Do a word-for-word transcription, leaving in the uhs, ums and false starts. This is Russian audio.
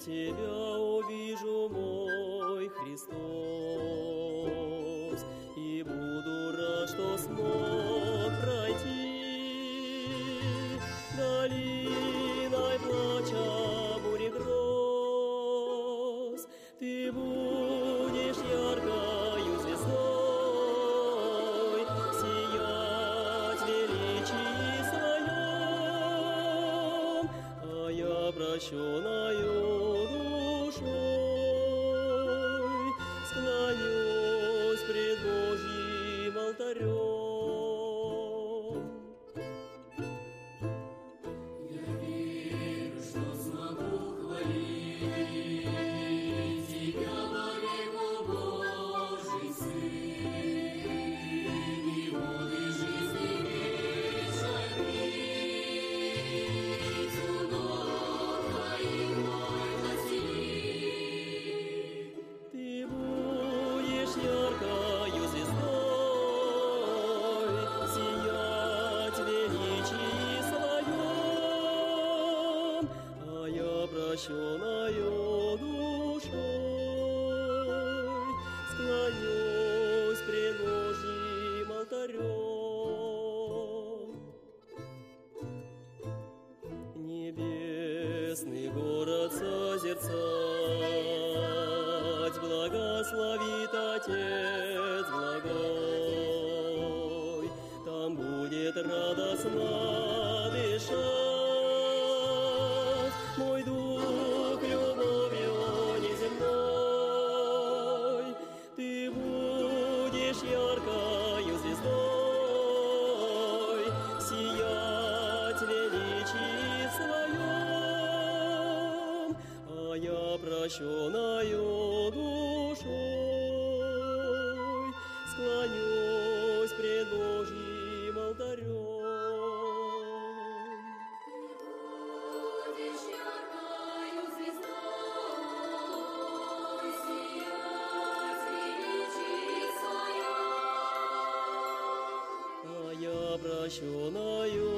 Тебя увижу, мой Христос, и буду рад, что смог пройти долиной плача бури гроз. Ты будешь яркою звездой сиять величии своем, а я прощенною душой склонюсь пред Божьим алтарем. Яркою звездой сиять величии своем, а я прощенною душой склонюсь пред Божьим алтарем. Небесный город созерцать благословит Отец благой. Там будет радостно дышать мой дух любовью неземной. Ты будешь яркою звездой сиять величии своем, а я прощенною душой склонюсь пред Божьим алтарем. Будешь яркою звездой сиять величии своем, а я прощенною